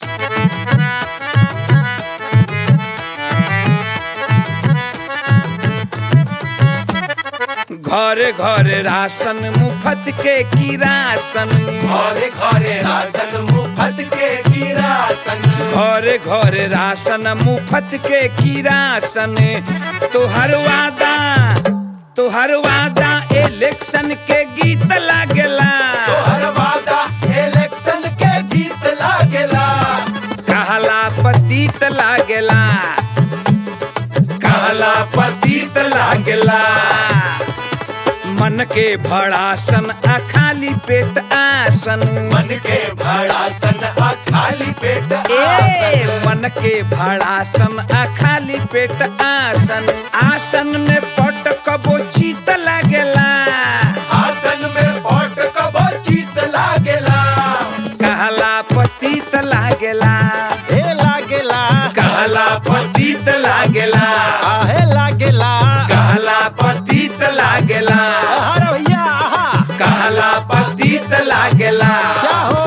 घरे घरे राशन मुफ्त के किरासन, घरे घरे राशन मुफ्त के किरासन, घरे घरे राशन मुफ्त के किरासन। तोहर वादा इलेक्शन के गीत लागेला, तोहर वादा इलेक्शन के गीत लागेला। कहला पतित लागेला, कहला पतित लागेला। मन के भड़ासन आ खाली पेट आसन, मन के भड़ासन आ खाली पेट ए आसन। मन के भड़ासन आ खाली पेट आसन। आसन में पट कबो चीत लागेला, आसन में पट कबो चीत लागेला। कहला पतित लागेला, हे लागेला, कहला पतित लागेला। आहे लागेला, कहला पतित लागेला। अरे भैया आहा, कहला पतित लागेला। क्या हो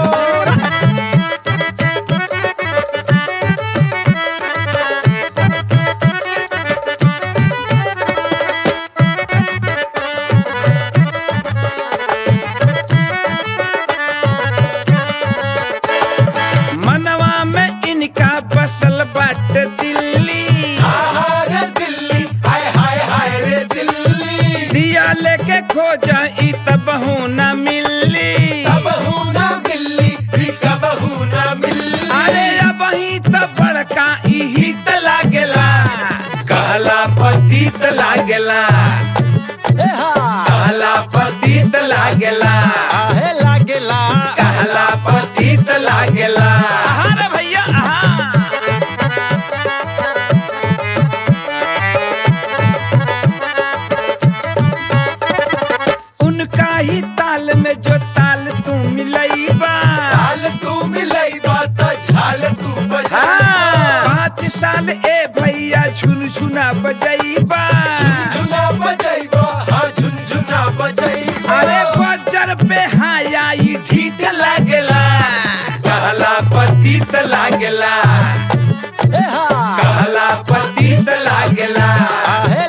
मनवा में इनका बसल बाट दिल्ली। आहा रे दिल्ली, हाय हाय हाय रे दिल्ली। दिया लेके खोजा ई तबहू न मिली, कबहू ना मिली, कबहू ना मिली। अरे अब ही तो बड़का इही त लागेला, कहला पतित लागेला। हे हा, कहला पतित लागेला। आहे लागेला, कहला पतित लागेला। अरे भैया आहा। उनका ही ताल में जो ताल तू मिलैबा, ताल तू मिलैबा त झाल तू बजा। 5 साल ए भैया झुनझुना बजैबा। झुनझुना बजैबा, हाँ झुनझुना बजैबा। अरे बजर पे हाया ई ठीक लागेला, कहला पतित लागेला। हे हा, कहला पतित लागेला। आहे